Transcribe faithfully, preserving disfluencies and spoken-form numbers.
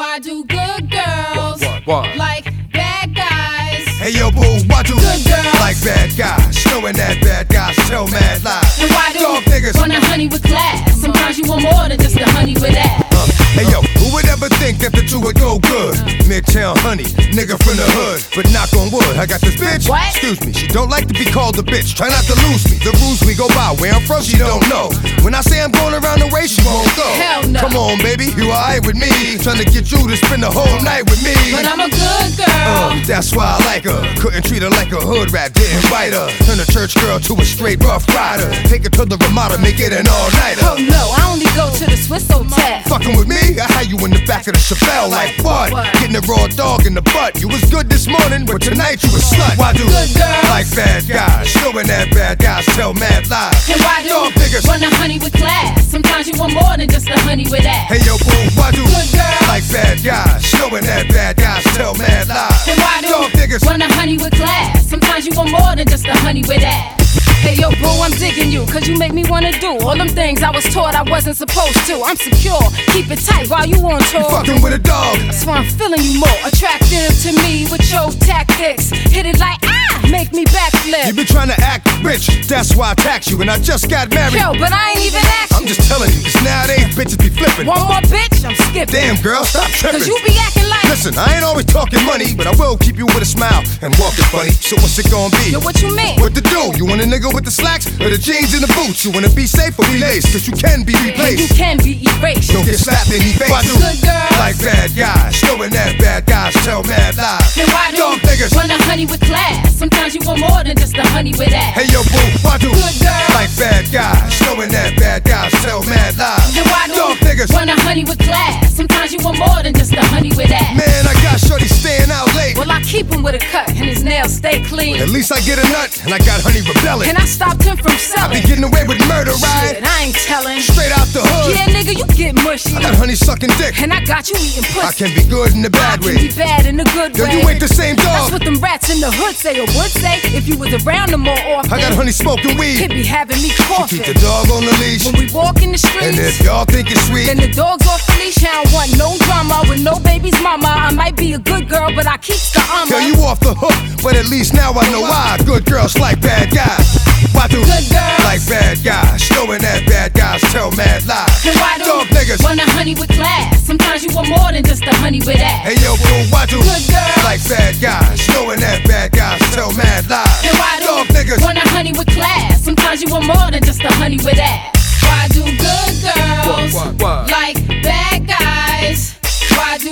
Why do good girls What, what, what? like bad guys? Hey yo, boo, why do Good girls like bad guys? Showing that bad guys tell mad lies. And why do dog niggas want a honey with class? Sometimes you want more than just a honey with ass. Uh, hey yo, who would ever think that the two would go good? Midtown honey, nigga from the hood. But knock on wood, I got this bitch. What? Excuse me, she don't like to be called a bitch. Try not to lose me. The rules we go by, where I'm from, she don't know. When I say I'm going around the way, she won't go. Hell no. Come on, baby, you alright with me? Trying to get you to spend the whole night with me. But I'm a good girl. Uh, that's why I like her. Couldn't treat her like a hood rat, didn't bite her. Turn a church girl to a straight rough rider. Take her to the Ramada, make it an all-nighter. Oh no, I only go to the Swiss Hotel. Fucking with me? I had you in the back of the Chevelle like what? What? Getting a raw dog in the butt. You was good this morning, but tonight you a slut. Why do Good girls like bad guys? Showing that bad guys tell mad lies. And why do dog niggas want a honey with class? Sometimes you want more than just a honey with ass. Hey yo, boo, why do Good girls like bad guys? Showing that bad guys tell mad lies. And why do dog niggas want a honey with class? Sometimes you want more than just a honey with ass. Hey yo boo, I'm digging you, cause you make me wanna do all them things I was taught I wasn't supposed to. I'm secure, keep it tight while you on tour. fucking with a dog. That's why I'm feeling you more attractive to me with your tactics. Hit it like ah, make me You backflip. been trying to act rich, that's why I tax you. And I just got married. Yo, but I ain't even I'm asking. just telling you, cause nowadays bitches be flipping. One more bitch, I'm skipping. Damn girl, stop tripping. Cause you be acting like Listen, I ain't always talking money, but I will keep you with a smile and walking funny. So what's it gonna be? yo, what you mean? What to do? You want a nigga with the slacks or the jeans and the boots? You wanna be safe or be laced? Cause you can be And you replaced. can be erased. Don't get slapped in the face. Why do Good girls like bad guys? Showing that bad guys tell mad lies. And why do dog niggas want a honey with class? Sometimes you want more than just a honey with ass. Hey yo boo, why do Good girls like bad guys? Showing that bad guys tell mad lies. And why do dog niggas want a honey with class? Sometimes you want more than just a honey with ass. Man, I got shorty staying out late. Well, I keep him with a cut and his nails stay clean. At least I get a nut and I got honey rebelling. And I stopped him from I selling. be getting away with murder, right? Shit, I ain't telling. Straight out the hood. Yeah, nigga, you get mushy. I got honey sucking dick. And I got you eating I pussy. can be good in the I bad can way. be bad in the good Yo, way. you ain't the same That's dog. what them rats in the hood say or would say if you was around them more often. I got honey smoking He'd weed. be having me coughing. Keep the dog on the leash. When we walk in the And if streets, y'all think it's sweet, then the dog's off the leash. I don't want no drama with no baby's mama. I might be a good girl, but I keep the armor. tell you off the hook. But at least now I know why good girls like bad guys. Why do Good girls like bad guys? Showing that bad guys tell mad lies. And why do dog niggas want a honey with class? Sometimes you want more than just a honey with ass. Hey yo boo, why do Good girls like bad guys? Showing that bad guys tell mad lies. And why do dog niggas want a honey with class? Sometimes you want more than just a honey with ass. Why do good girls What, what, what? like bad guys? Why do